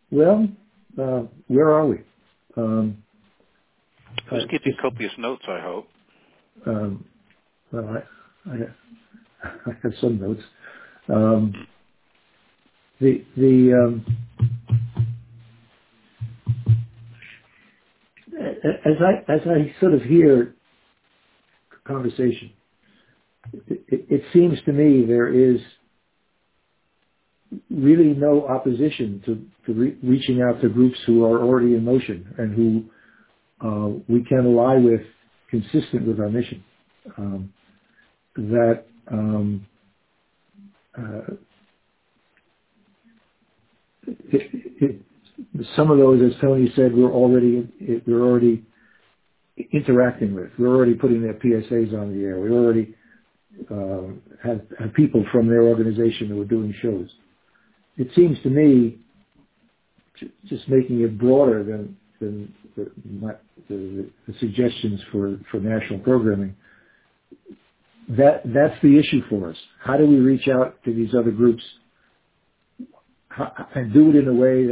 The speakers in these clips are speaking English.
Well, where are we? It was keeping copious notes, I hope. Um, well, I have some notes. As I sort of hear conversation, it seems to me there is really no opposition to reaching out to groups who are already in motion and who we can ally with, consistent with our mission. That some of those, as Tony said, we're already interacting with. We're already putting their PSAs on the air. We already have people from their organization who are doing shows. It seems to me, just making it broader than the suggestions for national programming, that's the issue for us. How do we reach out to these other groups and do it in a way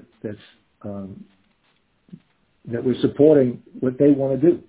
that we're supporting what they want to do?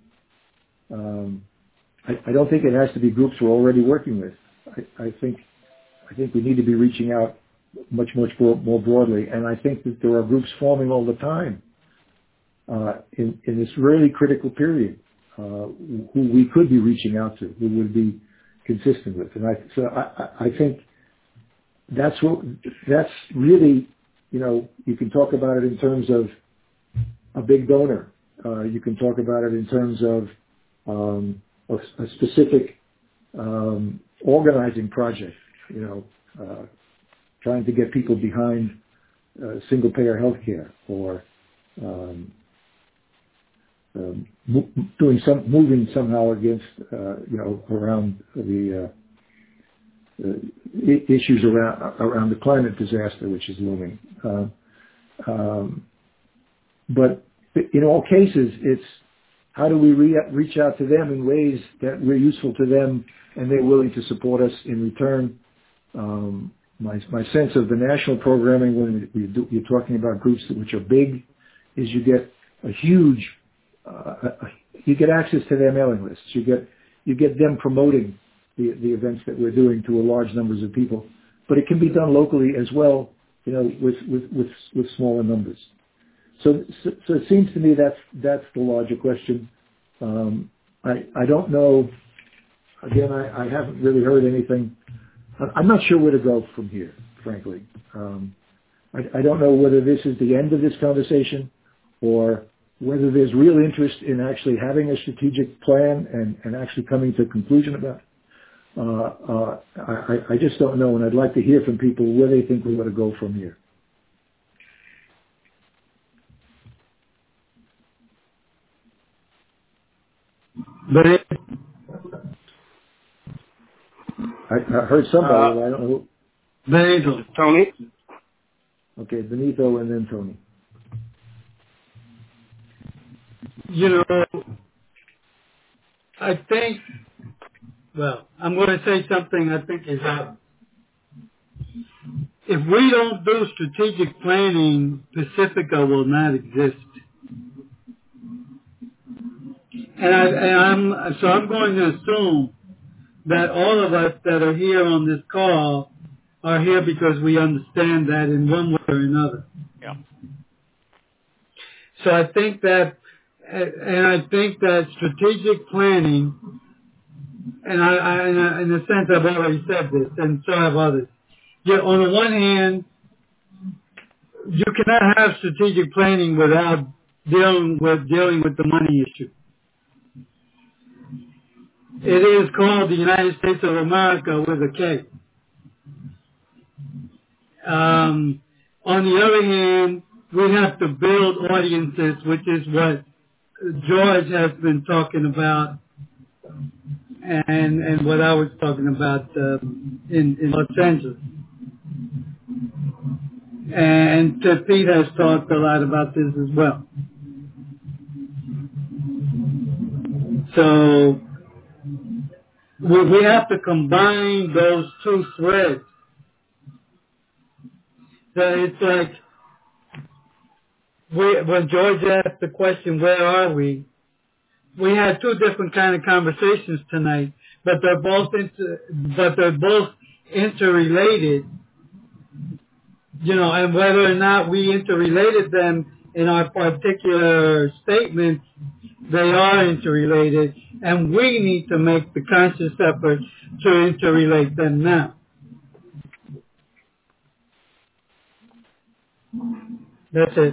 I don't think it has to be groups we're already working with. I think we need to be reaching out much more broadly, and I think that there are groups forming all the time in this really critical period who we could be reaching out to, who would be consistent with. And I think that's really, you can talk about it in terms of a big donor. You can talk about it in terms of a specific organizing project, trying to get people behind single-payer healthcare, or moving somehow against, around the issues around the climate disaster, which is looming. But in all cases, it's how do we reach out to them in ways that we're useful to them and they're willing to support us in return. My sense of the national programming, when you're talking about groups which are big, is you get a huge, you get access to their mailing lists. You get them promoting the events that we're doing to a large numbers of people. But it can be done locally as well, with smaller numbers. So it seems to me that's the larger question. I don't know. Again, I haven't really heard anything. I'm not sure where to go from here, frankly. I don't know whether this is the end of this conversation or whether there's real interest in actually having a strategic plan and actually coming to a conclusion about it. I just don't know, and I'd like to hear from people where they think we ought to go from here. I heard somebody, but I don't know who. Benito. Tony? Okay, Benito and then Tony. I think, I'm going to say something I think is out. If we don't do strategic planning, Pacifica will not exist. I'm going to assume that all of us that are here on this call are here because we understand that in one way or another. Yeah. So I think that strategic planning, and I in a sense I've already said this, and so have others. Yet on the one hand, you cannot have strategic planning without dealing with the money issue. It is called the United States of America with a K. On the other hand, we have to build audiences, which is what George has been talking about, and what I was talking about in Los Angeles. And Pete has talked a lot about this as well. So we have to combine those two threads. So it's like when George asked the question, where are we? We had two different kind of conversations tonight, but they're both interrelated. You know, and whether or not we interrelated them in our particular statements, they are interrelated, and we need to make the conscious effort to interrelate them now. That's it.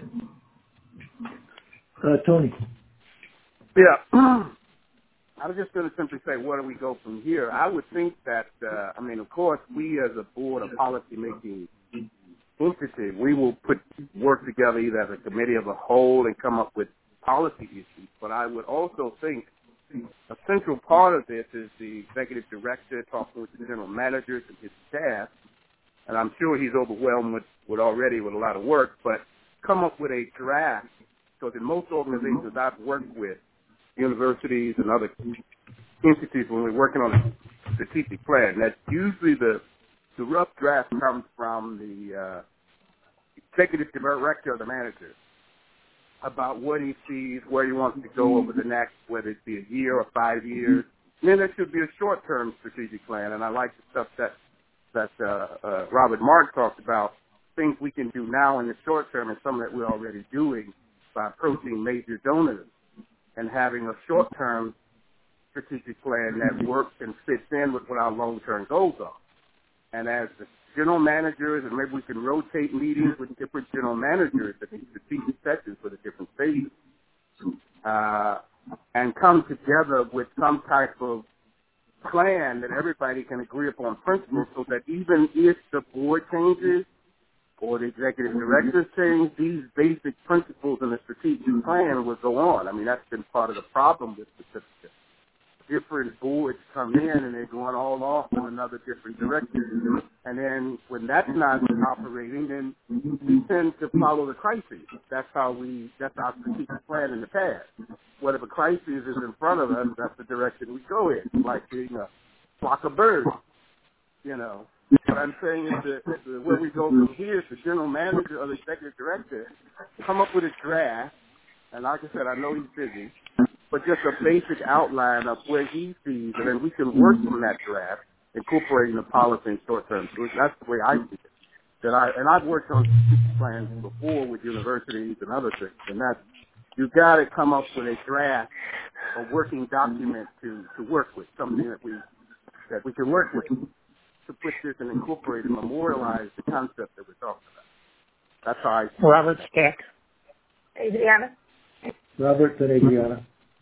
Tony. Yeah. I was just going to simply say, where do we go from here? I would think that, of course, we as a board of policy-making entity, we will work together either as a committee of a whole and come up with policy issues. But I would also think a central part of this is the executive director talking with the general managers and his staff, and I'm sure he's overwhelmed with already with a lot of work, but come up with a draft, because in most organizations I've worked with, universities and other entities, when we're working on a strategic plan, that's usually the rough draft comes from the executive director or the manager about what he sees, where he wants to go over the next, whether it be a year or 5 years. And then there should be a short-term strategic plan, and I like the stuff that Robert Mark talked about, things we can do now in the short term and some that we're already doing by approaching major donors and having a short-term strategic plan that works and fits in with what our long-term goals are. And as the general managers, and maybe we can rotate meetings with different general managers at these strategic sessions for the different phases, and come together with some type of plan that everybody can agree upon principles, so that even if the board changes or the executive directors change, these basic principles in the strategic plan will go on. I mean, that's been part of the problem with the certificate. Different boards come in and they're going all off in another different direction. And then when that's not operating, then we tend to follow the crisis. That's our strategic plan in the past. Whatever crisis is in front of us, that's the direction we go in, like being a flock of birds, you know. What I'm saying is that where we go from here is the general manager or the executive director come up with a draft, and like I said, I know he's busy, but just a basic outline of where he sees, and then we can work from that draft, incorporating the policy in short term. So that's the way I see it. I've worked on plans before with universities and other things, and that's, you got to come up with a draft, a working document to work with, something that we can work with, to put this and incorporate and memorialize the concept that we're talking about. That's how I see it. Robert Stack. Adriana? Robert and Adriana.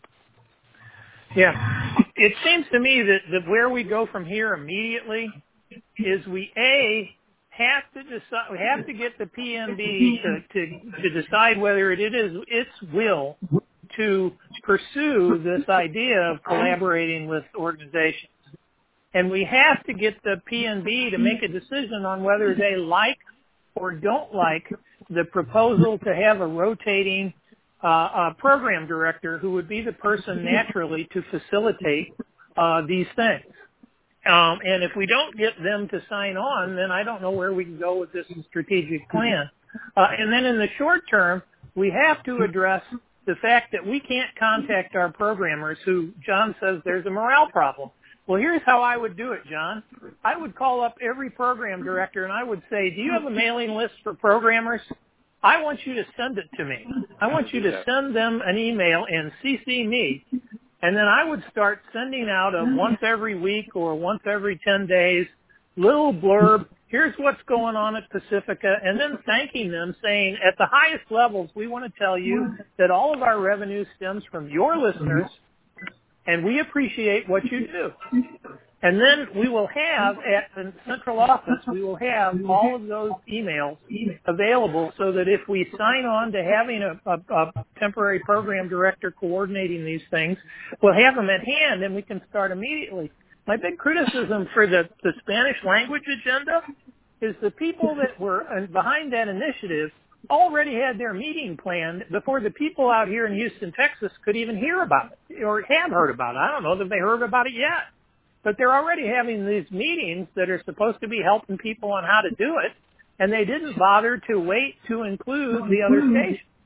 Yeah. It seems to me that where we go from here immediately is we have to get the PMB to decide whether it is its will to pursue this idea of collaborating with organizations. And we have to get the PNB to make a decision on whether they like or don't like the proposal to have a rotating program director who would be the person naturally to facilitate these things. And if we don't get them to sign on, then I don't know where we can go with this strategic plan. And then in the short term, we have to address the fact that we can't contact our programmers who, John says, there's a morale problem. Well, here's how I would do it, John. I would call up every program director and I would say, do you have a mailing list for programmers? I want you to send it to me. I want you to send them an email and CC me. And then I would start sending out a once every week or once every 10 days little blurb. Here's what's going on at Pacifica, and then thanking them, saying at the highest levels, we want to tell you that all of our revenue stems from your listeners, and we appreciate what you do. And then we will have, at the central office, we will have all of those emails available so that if we sign on to having a temporary program director coordinating these things, we'll have them at hand and we can start immediately. My big criticism for the Spanish language agenda is the people that were behind that initiative already had their meeting planned before the people out here in Houston, Texas could even hear about it or have heard about it. I don't know that they heard about it yet. But they're already having these meetings that are supposed to be helping people on how to do it, and they didn't bother to wait to include the other stations.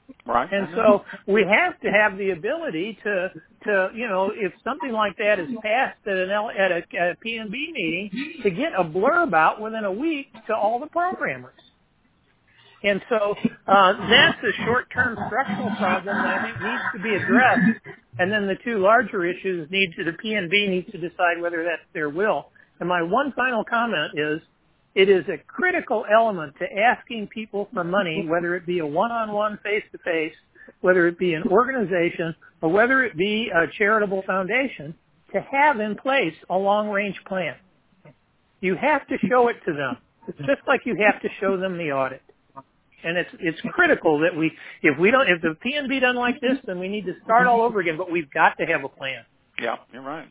Right. And so we have to have the ability to if something like that is passed at a PNB meeting, to get a blurb out within a week to all the programmers. And so that's a short-term structural problem that I think needs to be addressed. And then the two larger issues the PNB needs to decide whether that's their will. And my one final comment is, it is a critical element to asking people for money, whether it be a one-on-one, face-to-face, whether it be an organization, or whether it be a charitable foundation, to have in place a long-range plan. You have to show it to them. It's just like you have to show them the audit. And it's critical that if the PNB doesn't like this, then we need to start all over again, but we've got to have a plan. Yeah, you're right.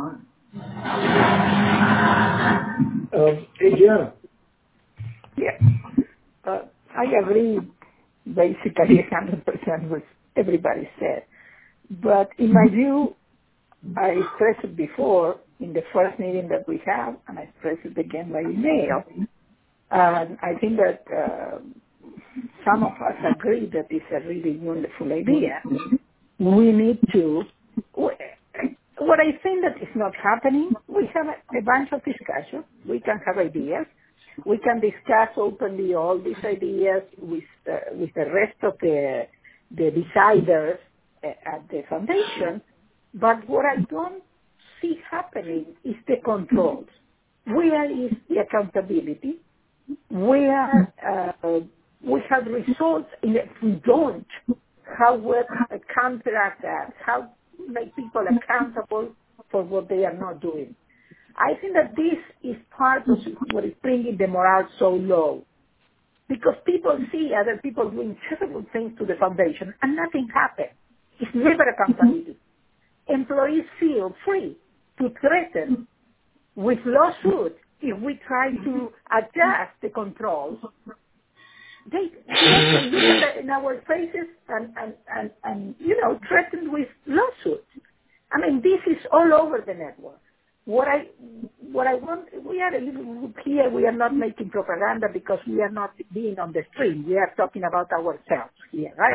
Adriana. Yeah. I agree basically 100% with everybody said. But in my view, I expressed it before in the first meeting that we have, and I expressed it again by email. And I think that some of us agree that it's a really wonderful idea. We need to, what I think that is not happening, we have a bunch of discussion. We can have ideas. We can discuss openly all these ideas with the rest of the deciders at the foundation. But what I don't see happening is the controls. Where is the accountability? Where we have results if we don't, how we counteract that, how make people accountable for what they are not doing. I think that this is part of what is bringing the morale so low. Because people see other people doing terrible things to the foundation and nothing happens. It's never accountability. Employees feel free to threaten with lawsuit if we try to adjust the controls. They look in our faces and threaten with lawsuits. I mean, this is all over the network. What I want, we are a little group here. We are not making propaganda because we are not being on the stream. We are talking about ourselves here, right?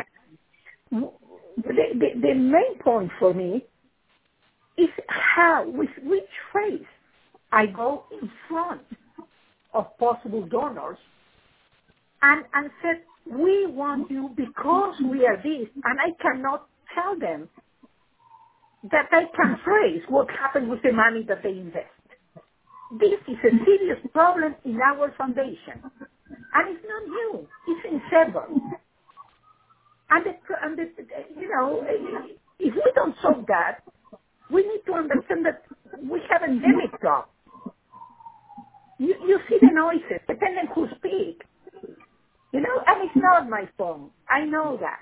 The main point for me is with which face I go in front of possible donors and said, we want you because we are this, and I cannot tell them that I can trace what happened with the money that they invest. This is a serious problem in our foundation. And it's not new. It's in several. And if we don't solve that, we need to understand that we have endemic problems. You see the noises, depending who speaks. And it's not my phone. I know that.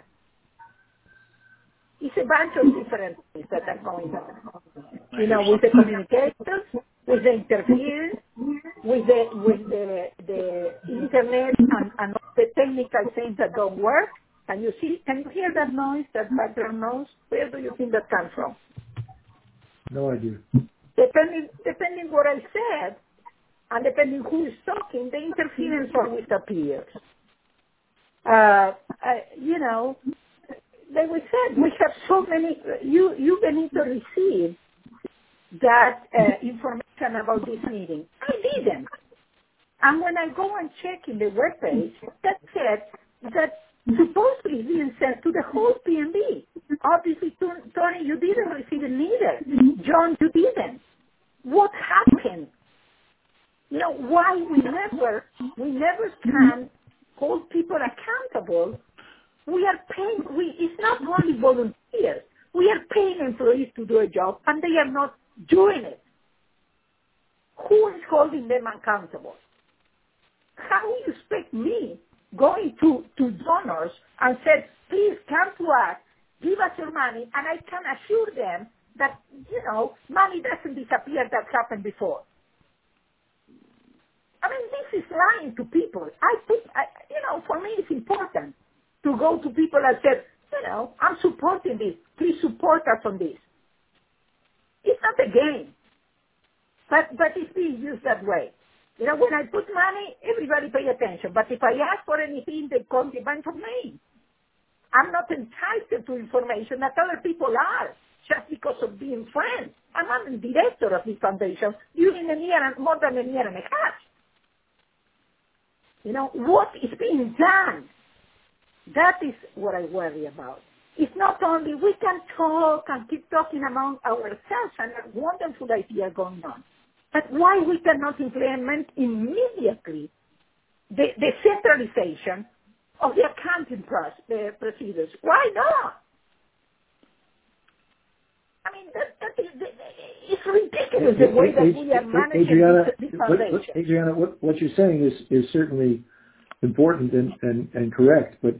It's a bunch of different things that are going on. With the communicators, with the interference, with the internet and the technical things that don't work. Can you hear that noise, that background noise? Where do you think that comes from? No idea. Depending what I said, and depending who is talking, the interference always appears. Like we said, we have so many. You need to receive that information about this meeting. I didn't. And when I go and check in the webpage, that said that supposedly being sent to the whole PNB. Obviously, Tony, you didn't receive it neither. John, you didn't. What happened? Why we never can hold people accountable. We are paying, it's not only volunteers. We are paying employees to do a job, and they are not doing it. Who is holding them accountable? How do you expect me going to donors and said, please come to us, give us your money, and I can assure them that, money doesn't disappear that happened before. I mean, this is lying to people. For me it's important to go to people and say, I'm supporting this. Please support us on this. It's not a game. But it's being used that way. When I put money, everybody pay attention. But if I ask for anything, they call me a bunch of names. I'm not entitled to information that other people are just because of being friends. I'm not the director of this foundation during more than a year and a half. You know, what is being done? That is what I worry about. It's not only we can talk and keep talking among ourselves and a wonderful idea going on, but why we cannot implement immediately the centralization of the accounting procedures? Why not? I mean, it's ridiculous the way that we are managing this foundation. Adriana, what you're saying is certainly important and correct, but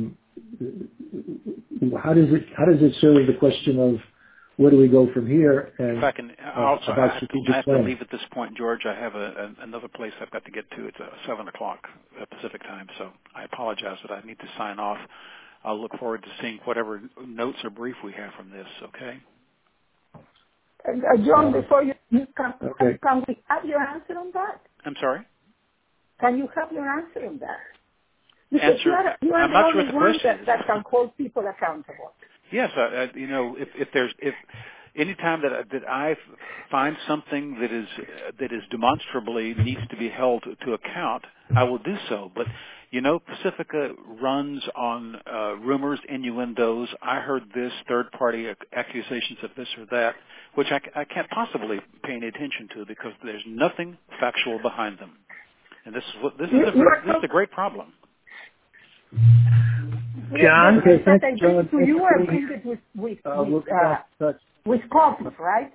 how does it serve the question of where do we go from here? And if I can, also, I have to leave at this point, George. I have another place I've got to get to. It's 7 o'clock Pacific time, so I apologize that I need to sign off. I'll look forward to seeing whatever notes or brief we have from this, okay? John, before you can we have your answer on that? I'm sorry? Can you have your answer on that? Answer? You are I'm not sure the what the only question one that can hold people accountable. Yes, you know, if any time that I find something that is demonstrably needs to be held to account, I will do so. But you know, Pacifica runs on rumors, innuendos. I heard this, third-party accusations of this or that, which I can't possibly pay any attention to because there's nothing factual behind them. And this is a great problem. John? Okay, thank you, John. To you are bring it with copies, right?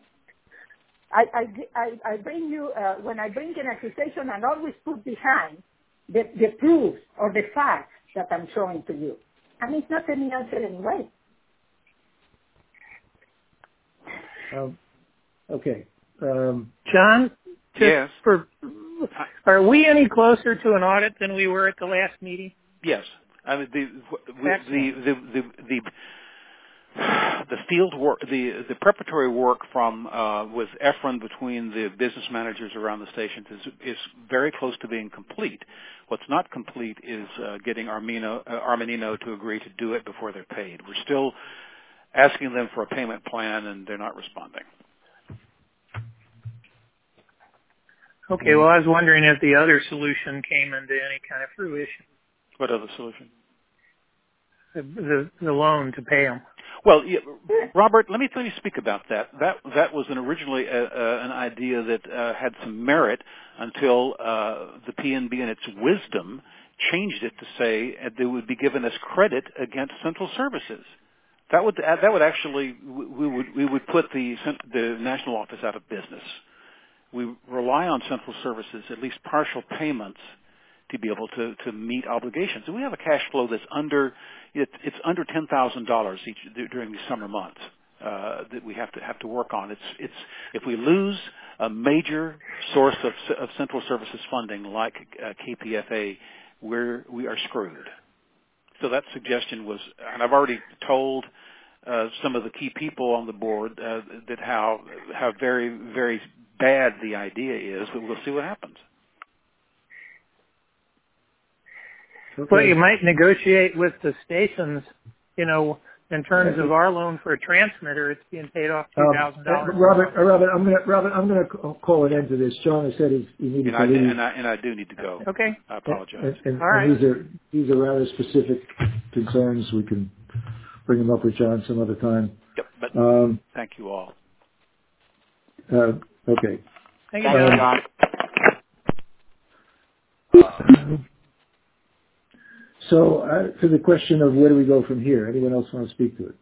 I bring you, when I bring an accusation, I always put behind the proofs or the facts that I'm showing to you. And it's not any answer anyway. Okay. John? Yes. Are we any closer to an audit than we were at the last meeting? Yes. I mean, the field work, the preparatory work from with Efren between the business managers around the stations is very close to being complete. What's not complete is getting Armanino to agree to do it before they're paid. We're still asking them for a payment plan, and they're not responding. Okay, well, I was wondering if the other solution came into any kind of fruition. What other solution? The loan to pay them. Well, yeah, Robert, let me speak about that. That was originally an idea that had some merit until the PNB, in its wisdom, changed it to say they would be given as credit against central services. That would actually we would put the national office out of business. We rely on central services, at least partial payments, to be able to meet obligations. And we have a cash flow that's under $10,000 during the summer months that we have to work on. It's if we lose a major source of central services funding like KPFA, we are screwed. So that suggestion was, and I've already told some of the key people on the board that how very, very bad the idea is, but we'll see what happens. Okay. Well, you might negotiate with the stations, you know, in terms of our loan for a transmitter, it's being paid off $2,000. Robert, I'm going to call an end to this. John has said he needed to leave. And I do need to go. Okay. I apologize. And all right. These are rather specific concerns. We can bring them up with John some other time. Yep, but thank you all. Okay. Thank you, John. So, to the question of where do we go from here, anyone else want to speak to it?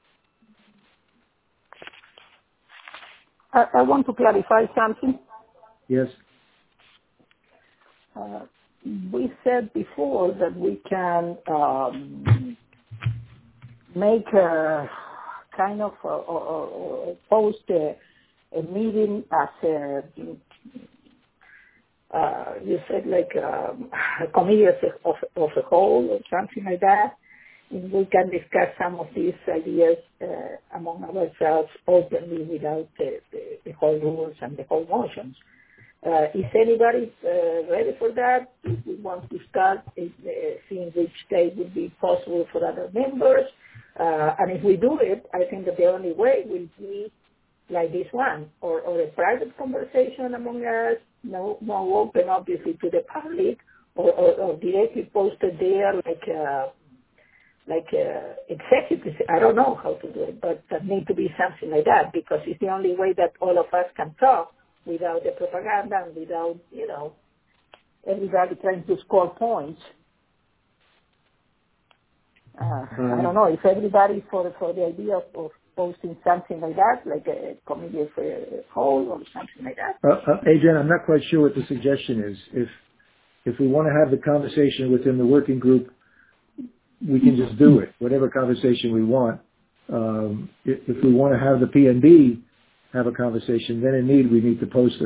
I want to clarify something. Yes. We said before that we can make a kind of post a meeting as you said like a committee of a whole or something like that. And we can discuss some of these ideas among ourselves openly without the whole rules and the whole motions. Is anybody ready for that? If we want to start, seeing which state would be possible for other members. And if we do it, I think that the only way will be like this one, or a private conversation among us, no open obviously to the public, or directly posted there like executives. I don't know how to do it, but that need to be something like that, because it's the only way that all of us can talk without the propaganda and without, everybody trying to score points. I don't know if everybody for the idea of posting something like that, like a committee of a whole or something like that. Adrian, I'm not quite sure what the suggestion is. If we want to have the conversation within the working group, we can just do it, whatever conversation we want. If we want to have the PNB have a conversation, then indeed we need to post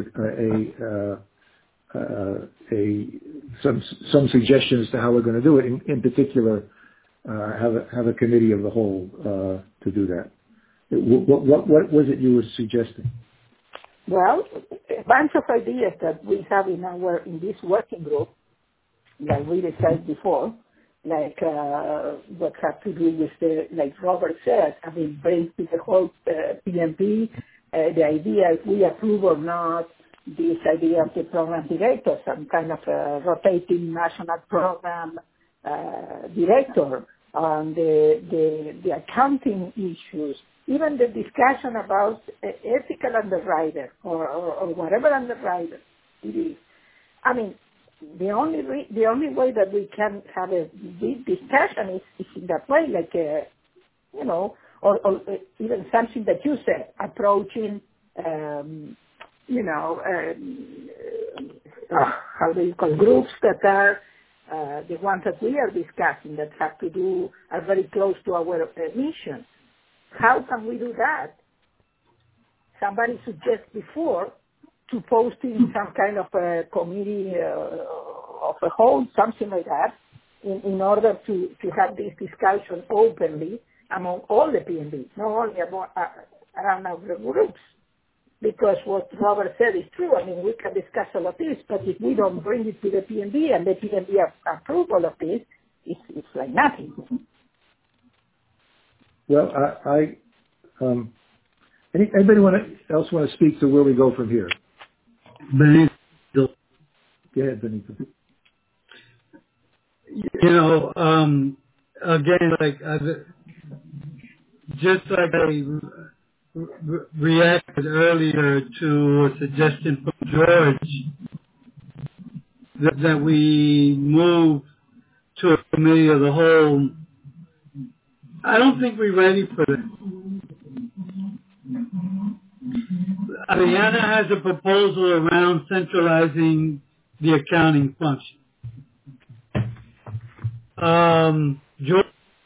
some suggestions to how we're going to do it. In particular, have a committee of the whole to do that. What was it you were suggesting? Well, a bunch of ideas that we have in this working group, like we discussed before, like what have to do with like Robert said, bring to the whole PNP the idea if we approve or not this idea of the program director, some kind of a rotating national program director, on the accounting issues, even the discussion about ethical underwriter or whatever underwriter it is. The only way that we can have a big discussion is in that way, like or even something that you said, approaching, how do you call groups that are the ones that we are discussing that are very close to our mission. How can we do that? Somebody suggested before to posting some kind of a committee of a whole, something like that, in order to have this discussion openly among all the PNB, not only around our groups. Because what Robert said is true. We can discuss all of this, but if we don't bring it to the PNB and the PNB approve all of this, it's like nothing. Well, anybody else want to speak to where we go from here? Benito. Go ahead, Benito. Again, just like I reacted earlier to a suggestion from George that we move to a committee of the whole, I don't think we're ready for that. Adriana has a proposal around centralizing the accounting function. George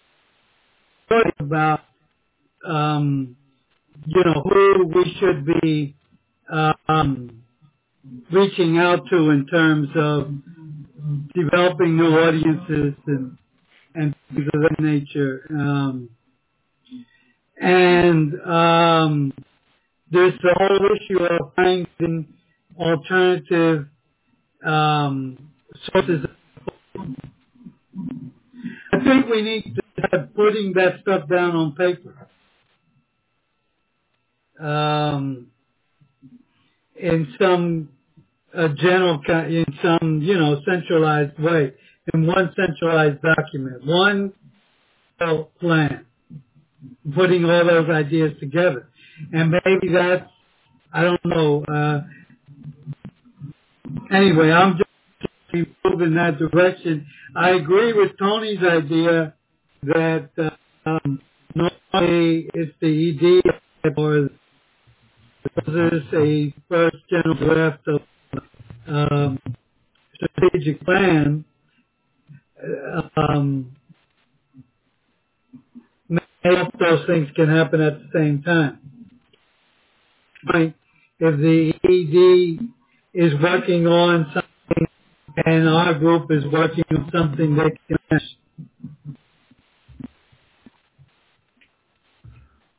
about who we should be reaching out to in terms of developing new audiences and things of that nature. There's the whole issue of finding alternative sources. I think we need to start putting that stuff down on paper. In some centralized way, in one centralized document, one plan, putting all those ideas together. And maybe that's, I don't know, anyway, I'm just moving in that direction. I agree with Tony's idea that normally it's the ED or there's a first general draft of strategic plan. Maybe those things can happen at the same time. If the ED is working on something and our group is working on something, they can.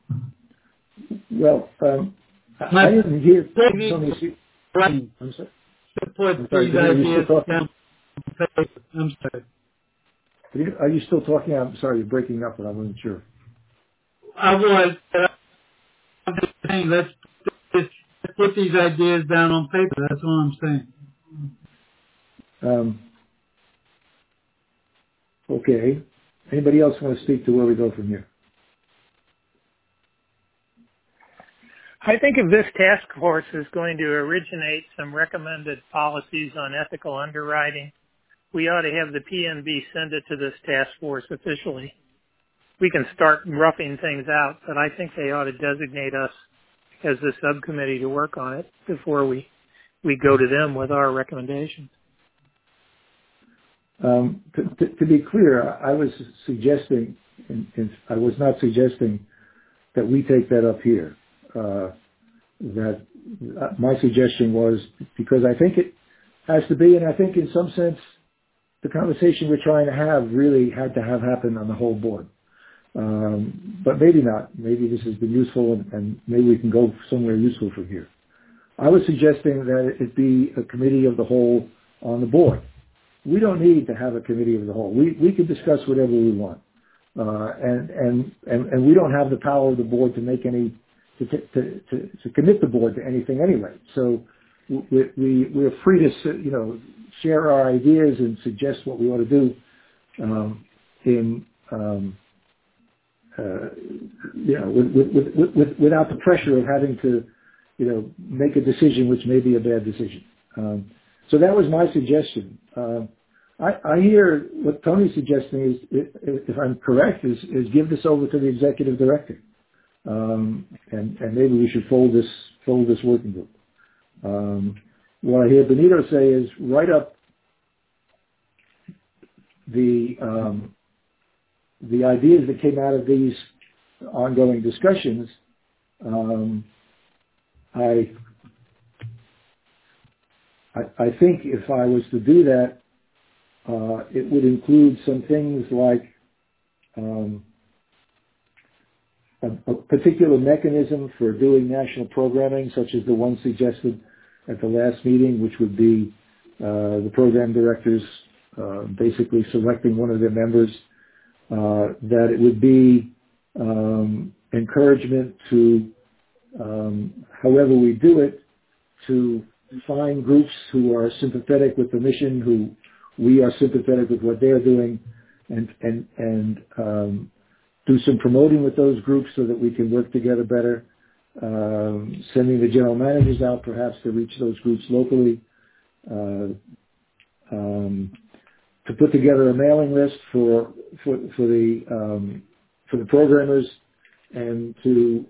Well, I didn't hear Tony. I'm sorry. to put these ideas down on paper. I'm sorry. Are you still talking? I'm sorry, you're breaking up, and I wasn't sure. I was. I'm just saying, let's put these ideas down on paper. That's all I'm saying. Okay. Anybody else want to speak to where we go from here? I think if this task force is going to originate some recommended policies on ethical underwriting, we ought to have the PNB send it to this task force officially. We can start roughing things out, but I think they ought to designate us as the subcommittee to work on it before we go to them with our recommendations. To be clear, I was suggesting, and I was not suggesting that we take that up here. That my suggestion was, because I think it has to be, and I think in some sense the conversation we're trying to have really had to have happened on the whole board. But maybe not. Maybe this has been useful, and maybe we can go somewhere useful from here. I was suggesting that it be a committee of the whole on the board. We don't need to have a committee of the whole. We can discuss whatever we want, and we don't have the power of the board to make any to commit the board to anything anyway. So we're free to share our ideas and suggest what we ought to do without the pressure of having to make a decision which may be a bad decision. So that was my suggestion. I hear what Tony's suggesting is, if I'm correct, is give this over to the executive director, and maybe we should fold this working group. What I hear Benito say is write up the ideas that came out of these ongoing discussions. I think if I was to do that, it would include some things like a particular mechanism for doing national programming, such as the one suggested at the last meeting, which would be the program directors basically selecting one of their members, that it would be encouragement to, however we do it, to find groups who are sympathetic with the mission, who we are sympathetic with what they're doing, and do some promoting with those groups so that we can work together better. Sending the general managers out perhaps to reach those groups locally. To put together a mailing list for the programmers, and to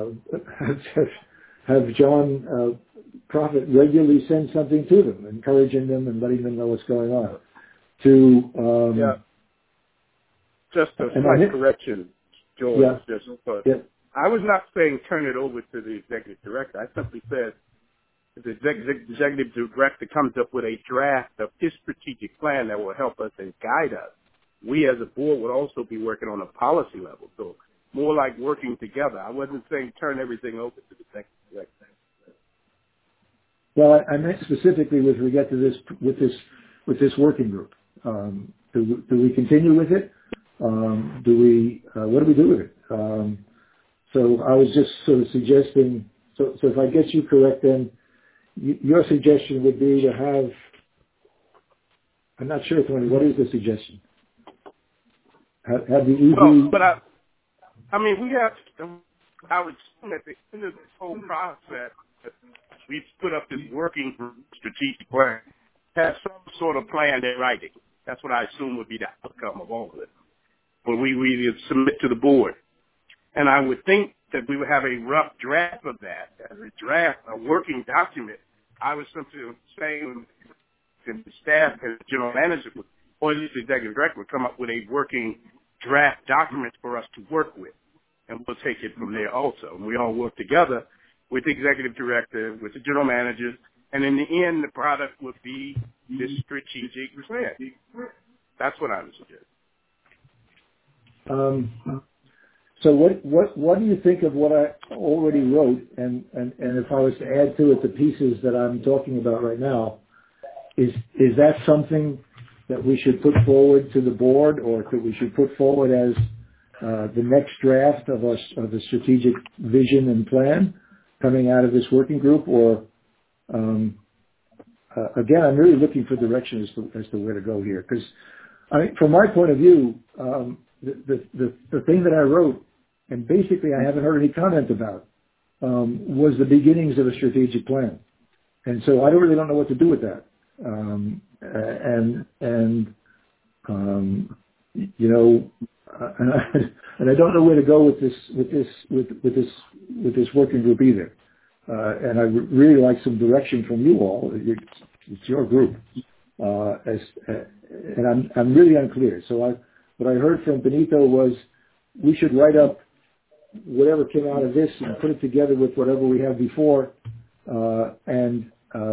have John Prophet regularly send something to them, encouraging them and letting them know what's going on. Just a slight correction, George. I was not saying turn it over to the executive director. I simply said the executive director comes up with a draft of his strategic plan that will help us and guide us. We as a board would also be working on a policy level. So more like working together. I wasn't saying turn everything over to the executive director. Well, I meant specifically with regard to this working group. Do we continue with it? What do we do with it? So I was just sort of suggesting. So if I get you correct, then your suggestion would be to have. I'm not sure, Tony. What is the suggestion? Have the ED. Well, but we have. I would assume at the end of this whole process, we've put up this working group strategic plan, have some sort of plan in writing. That's what I assume would be the outcome of all of it. When we submit to the board. And I would think that we would have a rough draft of that, a working document. I was simply saying that the staff and the general manager, or at least the executive director, would come up with a working draft document for us to work with. And we'll take it from there also. And we all work together with the executive director, with the general managers, and in the end, the product would be this strategic plan. That's what I would suggest. So what do you think of what I already wrote? And if I was to add to it the pieces that I'm talking about right now, is that something that we should put forward to the board, or that we should put forward as the next draft of the strategic vision and plan coming out of this working group? Or again, I'm really looking for direction as to where to go here, because from my point of view, the thing that I wrote, and basically I haven't heard any comment about, was the beginnings of a strategic plan, and so I really don't know what to do with that. And I don't know where to go with this working group either. And I really like some direction from you all. It's your group, and I'm really unclear. So what I heard from Benito was we should write up whatever came out of this and put it together with whatever we have before, and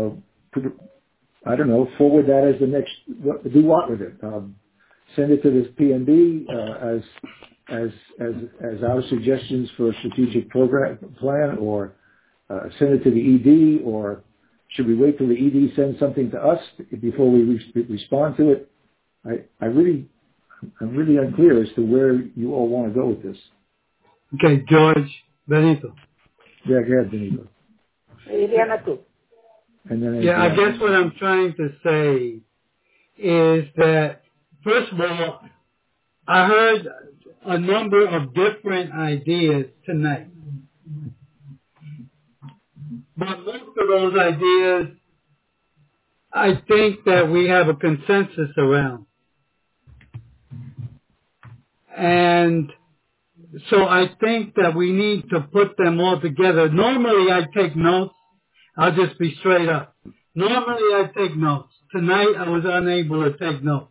I don't know, forward that as the next. Do what with it? Send it to this PNB as our suggestions for a strategic program plan, or send it to the ED, or should we wait till the ED sends something to us before we respond to it? I'm really unclear as to where you all want to go with this. Okay, George, Benito. Yeah, go ahead, Benito. Liliana, too. And then I guess what I'm trying to say is that, first of all, I heard a number of different ideas tonight. But most of those ideas, I think that we have a consensus around. And so I think that we need to put them all together. Normally I take notes. I'll just be straight up. Normally I take notes. Tonight I was unable to take notes.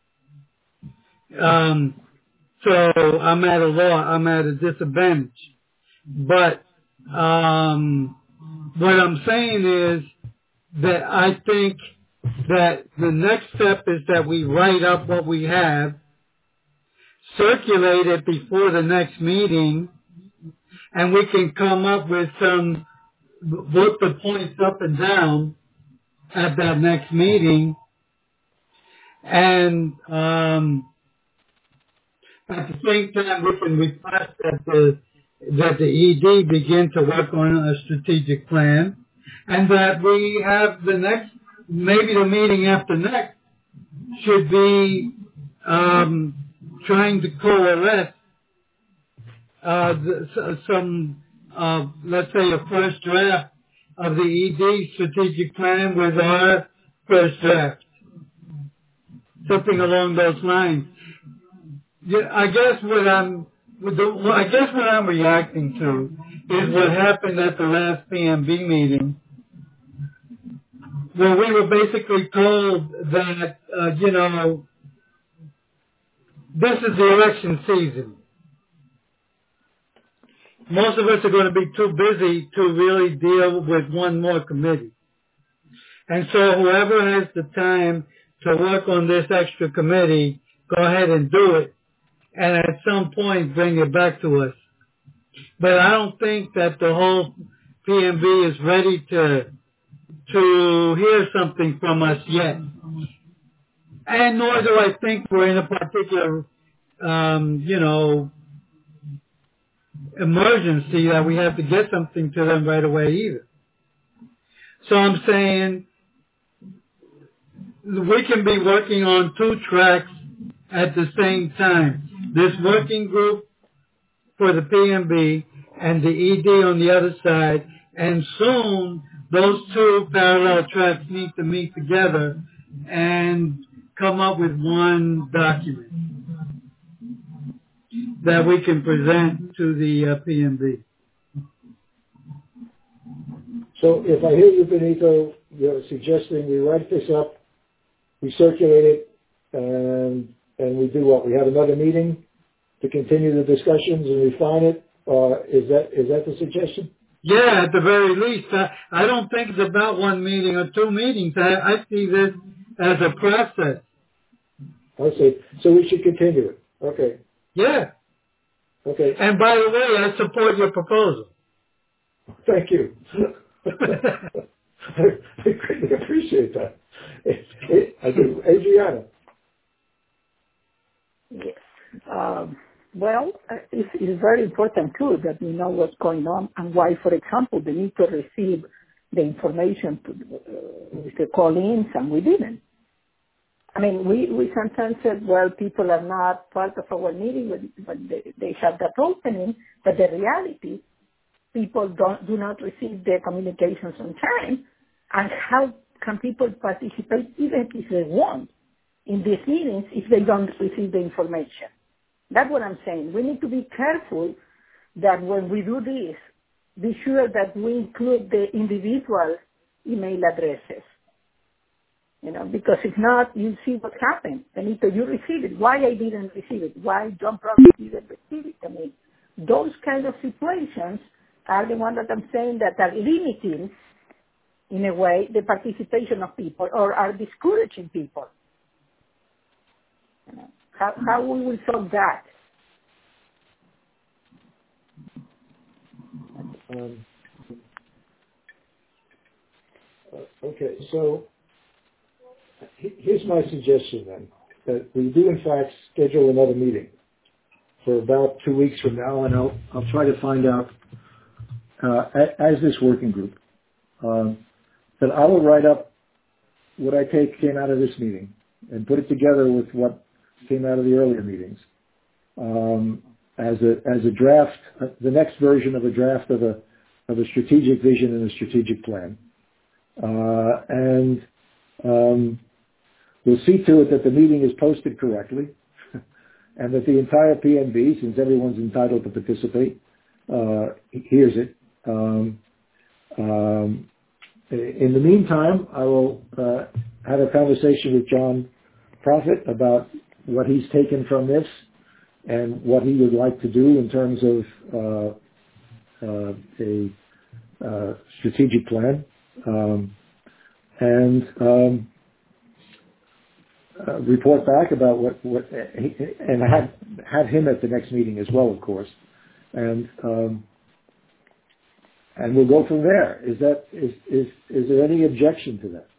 So I'm at a disadvantage. But what I'm saying is that I think that the next step is that we write up what we have, circulate it before the next meeting, and we can come up with some, vote the points up and down at that next meeting, and at the same time we can request that the ED begin to work on a strategic plan, and that we have the next, maybe the meeting after next should be trying to coalesce some, let's say, a first draft of the ED strategic plan with our first draft, something along those lines. Yeah, I guess what I'm reacting to is what happened at the last PMB meeting, where we were basically told that, this is the election season. Most of us are going to be too busy to really deal with one more committee. And so whoever has the time to work on this extra committee, go ahead and do it. And at some point bring it back to us. But I don't think that the whole PMB is ready to hear something from us yet. And nor do I think we're in a particular, emergency that we have to get something to them right away either. So I'm saying we can be working on two tracks at the same time. This working group for the PMB and the ED on the other side, and soon those two parallel tracks need to meet together and come up with one document that we can present to the PMB. So if I hear you, Benito, you're suggesting we write this up, we circulate it, and we do what? We have another meeting to continue the discussions and refine it? Is that the suggestion? Yeah, at the very least. I don't think it's about one meeting or two meetings. I see this as a process. I see. So we should continue it. Okay. Yeah. Okay. And by the way, I support your proposal. Thank you. I greatly appreciate that. I do. Adriana. Yes. Well, it's very important too that we know what's going on and why, for example, they need to receive the information to with the call-ins and we didn't. I mean, we sometimes said, well, people are not part of our meeting, but they have that opening. But the reality, people do not receive their communications on time. And how can people participate even if they want in these meetings if they don't receive the information? That's what I'm saying. We need to be careful that when we do this, be sure that we include the individual email addresses. You know, because if not, you see what happened. Benito, you received it. Why I didn't receive it? Why John probably didn't receive it? I mean, those kind of situations are the ones that I'm saying that are limiting, in a way, the participation of people or are discouraging people. You know, how we will solve that? Okay, so here's my suggestion then, that we do in fact schedule another meeting for about 2 weeks from now, and I'll try to find out, as this working group, that I will write up what I take came out of this meeting and put it together with what came out of the earlier meetings, as a draft, the next version of a draft of a strategic vision and a strategic plan. We'll see to it that the meeting is posted correctly and that the entire PNB, since everyone's entitled to participate, hears it. In the meantime, I will have a conversation with John Prophet about what he's taken from this and what he would like to do in terms of a strategic plan. Report back about what and have him at the next meeting as well, of course, and we'll go from there. Is there any objection to that?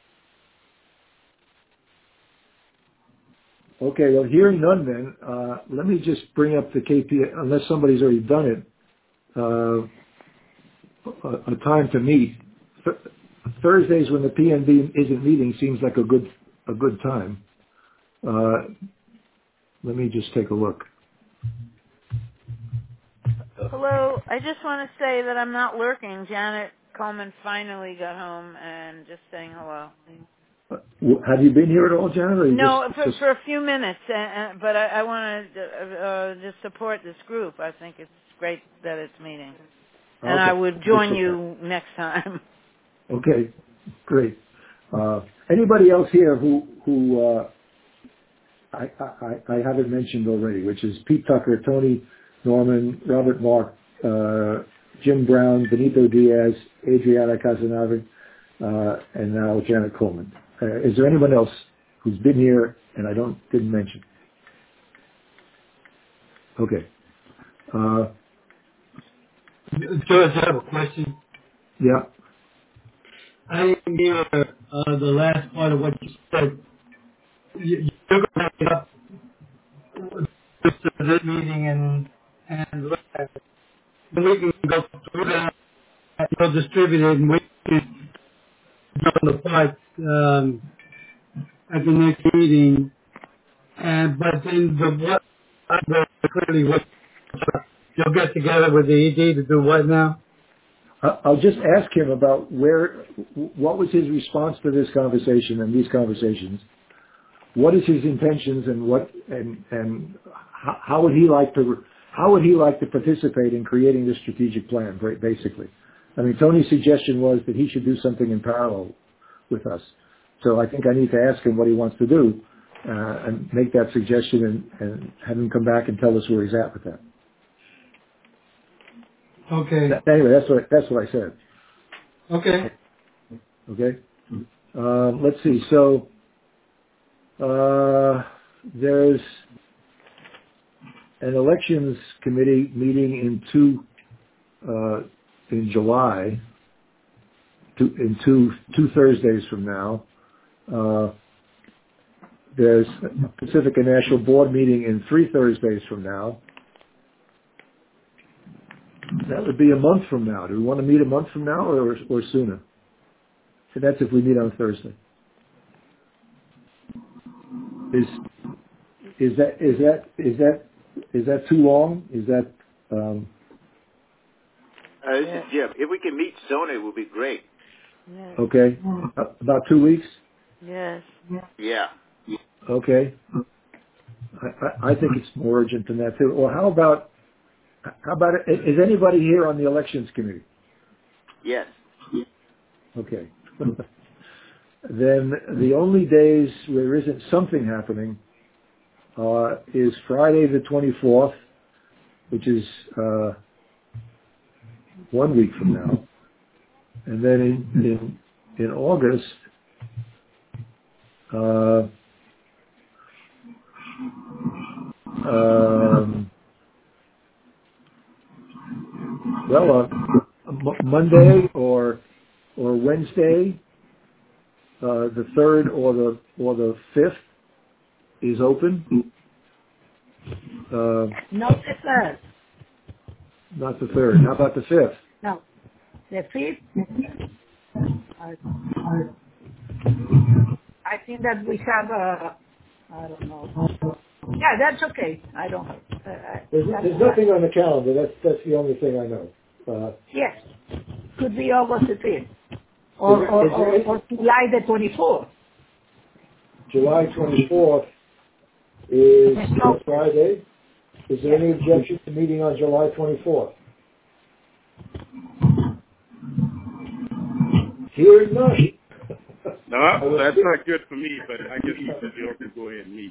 Okay, well, hearing none, then let me just bring up the KP, unless somebody's already done it. A time to meet. Thursdays when the PNB isn't meeting seems like a good time. Let me just take a look. Hello. I just want to say that I'm not lurking. Janet Coleman finally got home and just saying hello. Have you been here at all, Janet? Or no, for a few minutes, but I want to just support this group. I think it's great that it's meeting. And okay. I would join you next time. Okay, great. Anybody else here who I haven't mentioned already, which is Pete Tucker, Tony Norman, Robert Mark, Jim Brown, Benito Diaz, Adriana Casanave, and now Janet Coleman. Is there anyone else who's been here and I didn't mention? Okay. George, I have a question. Yeah. I didn't hear the last part of what you said. You're going to wrap it up this meeting and look at it. We can go through that, distribute it, and we can go on the part at the next meeting. But then you'll get together with the ED to do what now? I'll just ask him about what was his response to this conversation and these conversations. What is his intentions and how would he like to participate in creating this strategic plan, basically? I mean, Tony's suggestion was that he should do something in parallel with us. So I think I need to ask him what he wants to do and make that suggestion and have him come back and tell us where he's at with that. Okay. Anyway, that's what I said. Okay. Okay. Let's see. So there's an elections committee meeting in July, two Thursdays from now. There's a Pacifica National Board meeting in 3 Thursdays from now. That would be a month from now. Do we want to meet a month from now or sooner? So that's if we meet on Thursday. Is that too long? Is that this is Jim. If we can meet sooner, it would be great. Yes. okay? About 2 weeks? Yes. Yeah. Okay. I think it's more urgent than that too. Or how about is anybody here on the elections committee? Yes. Okay. Then the only days where there isn't something happening is Friday the 24th, which is 1 week from now, and then in August. Monday or Wednesday, the 3rd or the 5th is open. Not the 3rd. Not the 3rd. How about the 5th? No, the 5th. I think that we have I don't know. Yeah, that's okay. I don't have. There's nothing on the calendar. That's the only thing I know. Yes, could be August the 5th or July the 24th. July 24th is Friday. Is there any objection to meeting on July 24th? Hearing none. No, that's not good for me, but I guess you can go ahead and meet.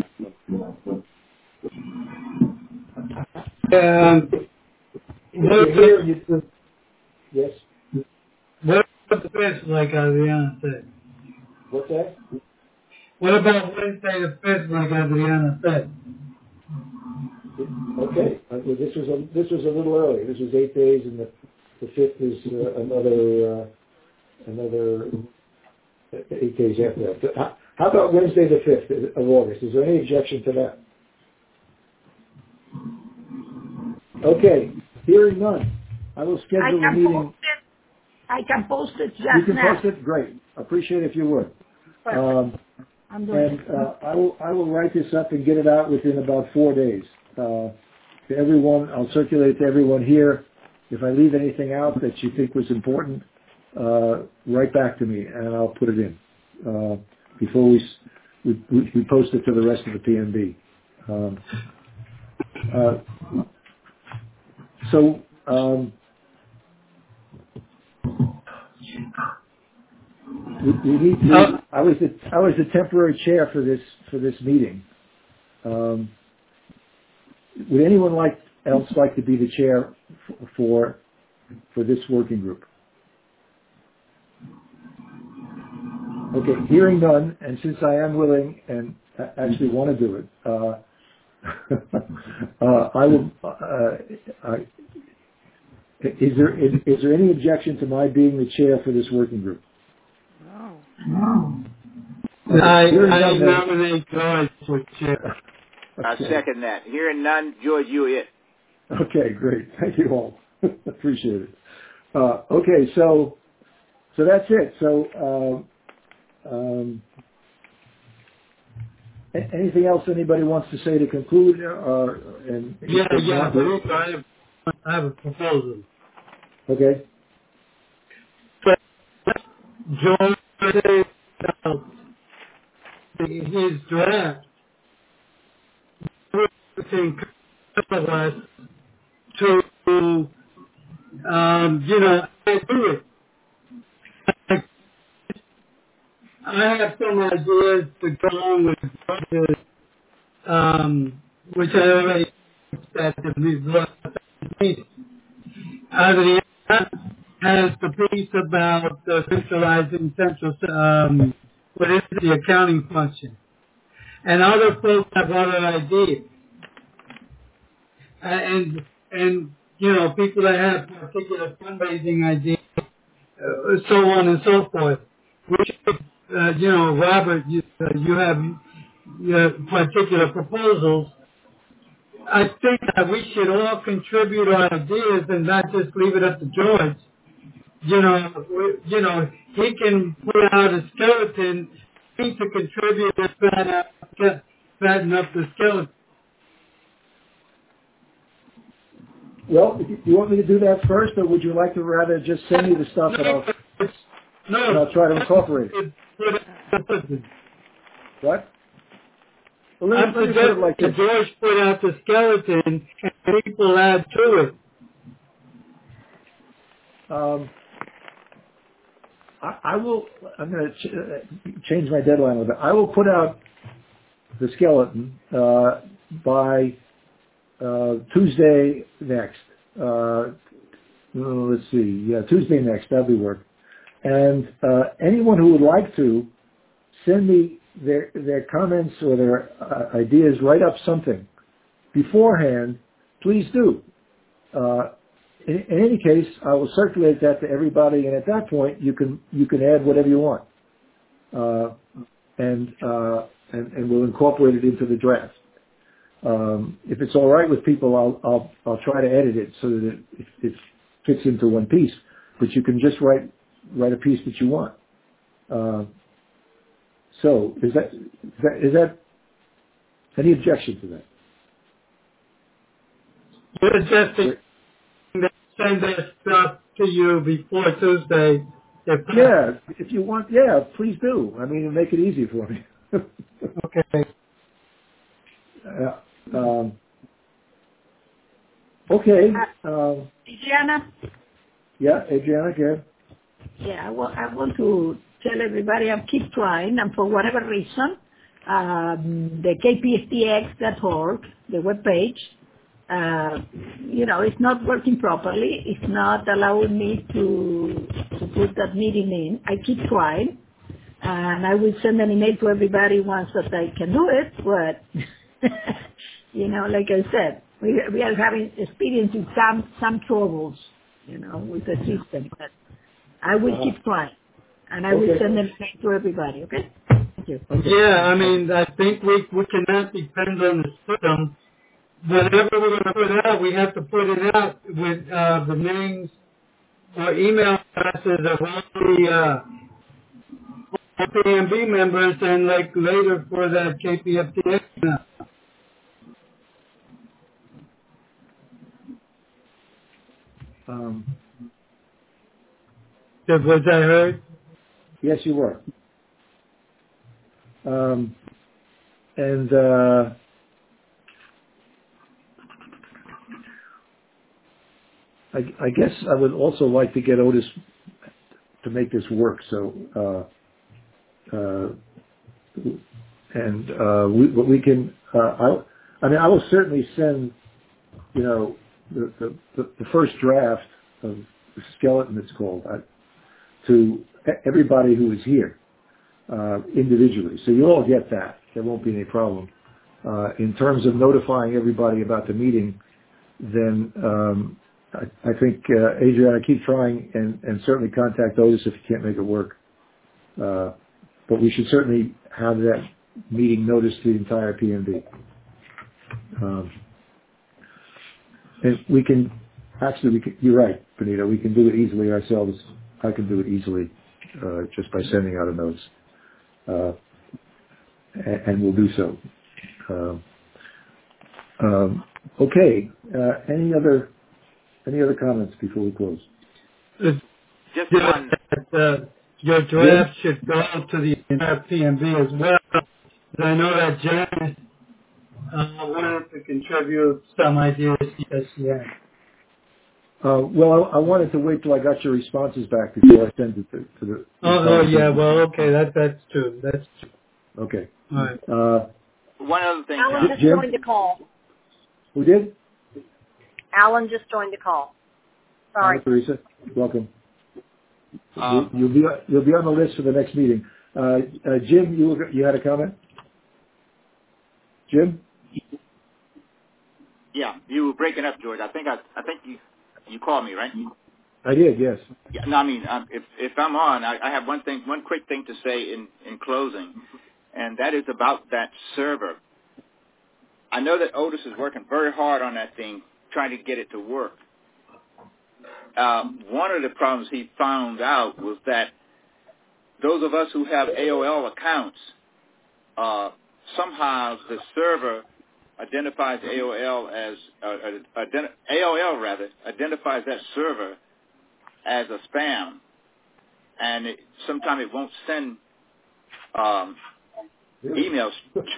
Yes. What about the 5th, like Adriana said? What's that? What about Wednesday the 5th, like Adriana said? Okay. This was a little early. This was 8 days, and the 5th is another 8 days after that. How about Wednesday the 5th of August? Is there any objection to that? Okay. Hearing none, I will schedule a meeting. I can post it just now. You can post it? Great. Appreciate it if you would. I'm doing it. I will write this up and get it out within about 4 days. To everyone, I'll circulate to everyone here. If I leave anything out that you think was important, write back to me and I'll put it in before we post it to the rest of the PNB. We need to. I was the temporary chair for this meeting. Would anyone else like to be the chair for this working group? Okay, hearing none, and since I am willing and actually want to do it, I will. Is there any objection to my being the chair for this working group? No. I nominate George for chair. I second that. Hearing none, George, you it. Okay, great. Thank you all. Appreciate it. Okay, so that's it. So anything else anybody wants to say to conclude? I have a proposal. Okay. George said his draft can encourage us to, do it. I have some ideas to go along with George's, which I already said to Ms. Adriana has the piece about centralizing the accounting function. And other folks have other ideas. And people that have particular fundraising ideas so on and so forth. We should, Robert, you have particular proposals. I think that we should all contribute our ideas and not just leave it up to George. He can put out a skeleton. We need to contribute and fatten up the skeleton. Well, do you want me to do that first, or would you like to rather just send me the stuff and I'll try to incorporate it? What? Well, let me put it like this. George put out the skeleton and people add to it. I'm going to change my deadline a little bit. I will put out the skeleton by Tuesday next. Let's see. Yeah, Tuesday next. That'll work. And anyone who would like to send me their comments or their ideas, write up something beforehand, please do. In any case, I will circulate that to everybody, and at that point, you can add whatever you want, and we'll incorporate it into the draft. If it's all right with people, I'll try to edit it so that it fits into one piece. But you can just write a piece that you want. So is that any objection to that? You're suggesting send that stuff to you before Tuesday. If you want, please do. I mean, make it easy for me. Okay. Okay. Adriana? Yeah, Adriana, go ahead. Yeah, well, I want to tell everybody I keep trying, and for whatever reason, the kpstx.org, the webpage, it's not working properly. It's not allowing me to put that meeting in. I keep trying, and I will send an email to everybody once that I can do it, but, like I said, we are experiencing some troubles, with the system, but I will keep trying, and I will send an email to everybody, okay? Thank you. Okay. Yeah, I mean, I think we cannot depend on the system. Whatever we're going to put out, we have to put it out with the names or email addresses of all the PMB members, and like later for that KPFTX. Was I heard? Yes, you were. I guess I would also like to get Otis to make this work. So, we can. I will certainly send, the first draft of the skeleton, it's called, to everybody who is here individually. So you all get that. There won't be any problem. In terms of notifying everybody about the meeting, then I think, Adriana, keep trying and certainly contact Otis if you can't make it work. But we should certainly have that meeting noticed to the entire PMB. And you're right, Benito, we can do it easily ourselves. I can do it easily just by sending out a notice. And we'll do so. Okay. Any other comments before we close? Just one. Your draft should go to the entire PMB as well. I know that Jan wanted to contribute some ideas that she had. Well, I wanted to wait till I got your responses back before I send it to the. Oh yeah. Well, okay. That's true. That's true. Okay. All right. One other thing. Alan just Jim? joined the call. Who did? Alan just joined the call. Sorry. Hi, Teresa. Welcome. You'll be on the list for the next meeting. Jim, you had a comment? Jim? Yeah, you were breaking up, George. I think you called me, right? I did, yes. Yeah, no, I mean, if I'm on, I have one quick thing to say in closing, and that is about that server. I know that Otis is working very hard on that thing, trying to get it to work. One of the problems he found out was that those of us who have AOL accounts, somehow the server identifies AOL as identifies that server as a spam, and sometimes it won't send emails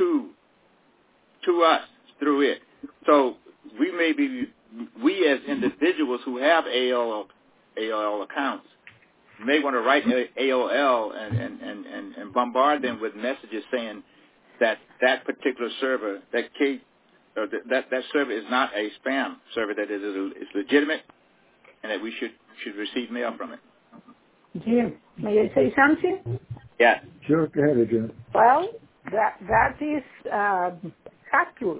to us through it. So we as individuals who have AOL accounts may want to write AOL and bombard them with messages saying that particular server, that server is not a spam server, that it is legitimate, and that we should receive mail from it. Jim, may I say something? Yeah. Sure, go ahead, Jim. Well, that is half truth.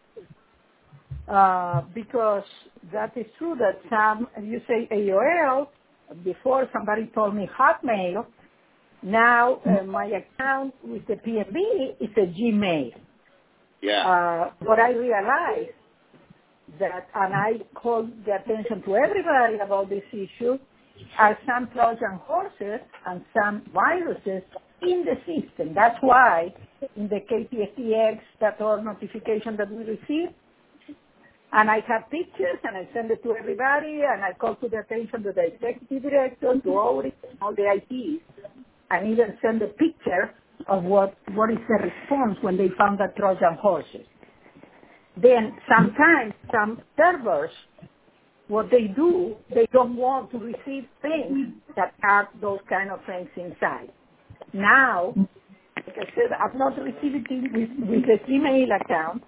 Because that is true that you say AOL, before somebody told me Hotmail, now my account with the PNB is a Gmail. Yeah. But I realized that, and I called the attention to everybody about this issue, are some Trojan horses and some viruses in the system. That's why in the KPFTX.org notification that we received, and I have pictures, and I send it to everybody, and I call to the attention to the executive director, to all the ITs, and even send a picture of what is the response when they found the Trojan horses. Then sometimes some servers, what they do, they don't want to receive things that have those kind of things inside. Now, like I said, I've not received it with the Gmail account.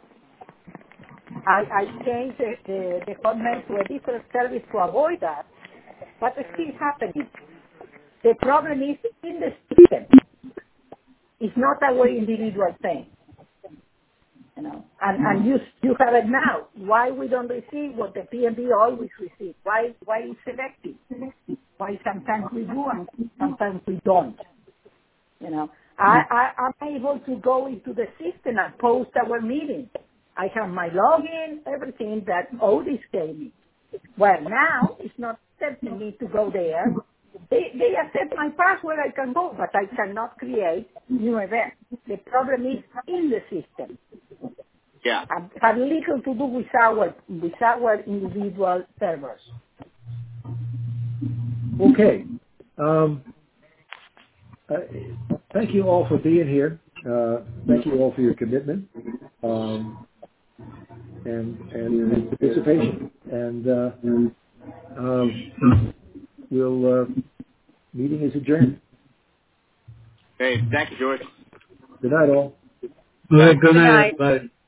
I changed the Hotmail to a different service to avoid that, but it's still happening. The problem is in the system. It's not a way individual thing. You know, and you have it now. Why we don't receive what the PNB always receives? Why it's selective? Why sometimes we do and sometimes we don't? You know, I'm able to go into the system and post our meeting. I have my login, everything that Otis gave me. Well, now it's not accepting me to go there. They accept my password, I can go, but I cannot create new events. The problem is in the system. Yeah. Have little to do with our individual servers. Okay. Thank you all for being here. Thank you all for your commitment and participation. And meeting is adjourned. Hey, thank you, George. Good night, all. Good night. Bye.